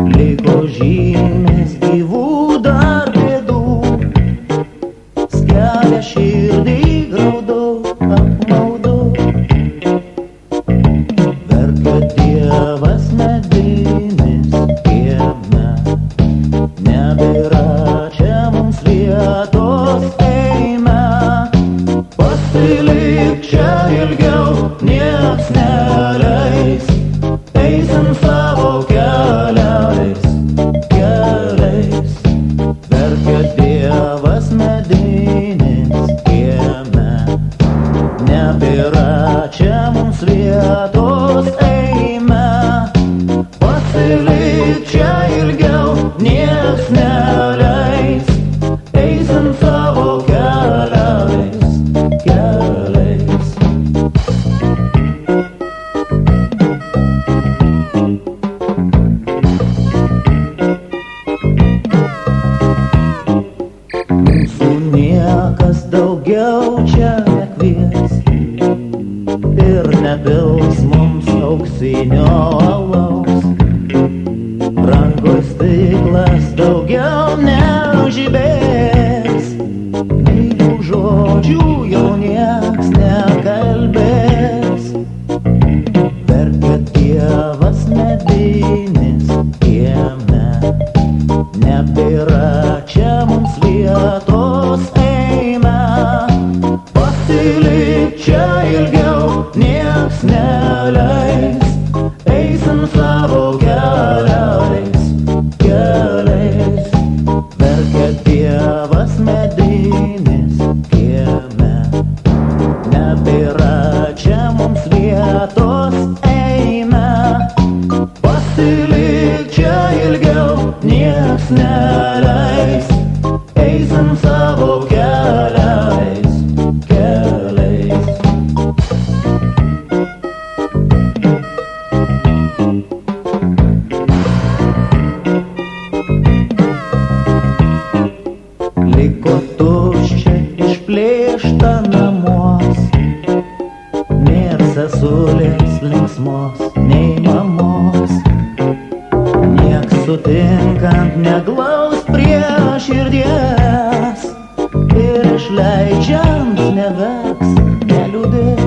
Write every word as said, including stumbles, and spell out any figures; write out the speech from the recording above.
liko žymės gyvų dar bėdų, skelia širdį graudu, apmaudu. Verkia Dievas medinis kieme, nebėra čia mums vietos eime. Pasilik čia ilgiau, nieks neleis, eisim savo keliais, keliais. Verkia Dievas medinis kieme, nebėra čia mums vietos eime. Pasilik čia ilgiau, nieks neleis, eisim savo keliais, keliais. Mūsų niekas daugiau čia nekvies ir nepils mums auksinio alaus. Rankos stiklas daugiau neužibės, meilių žodžių jau nieks nekalbės. Verkia Dievas medinis kieme, nebėra čia mums vietos eime. Pasilik čia ilgiau, nieks neleis, eisim savo keliais, keliais. Verkia Dievas medinis kieme, nebėra čia mums vietos eime. Pasilik čia ilgiau, nieks neleis, eisim savo keliais, keliais. Liko tuščia išplėšta namuos, nėr sesulės linksmos, nei mamos. Nieks sutinkant neglaust prie širdies ir išleidžiant neverks, neliūdės.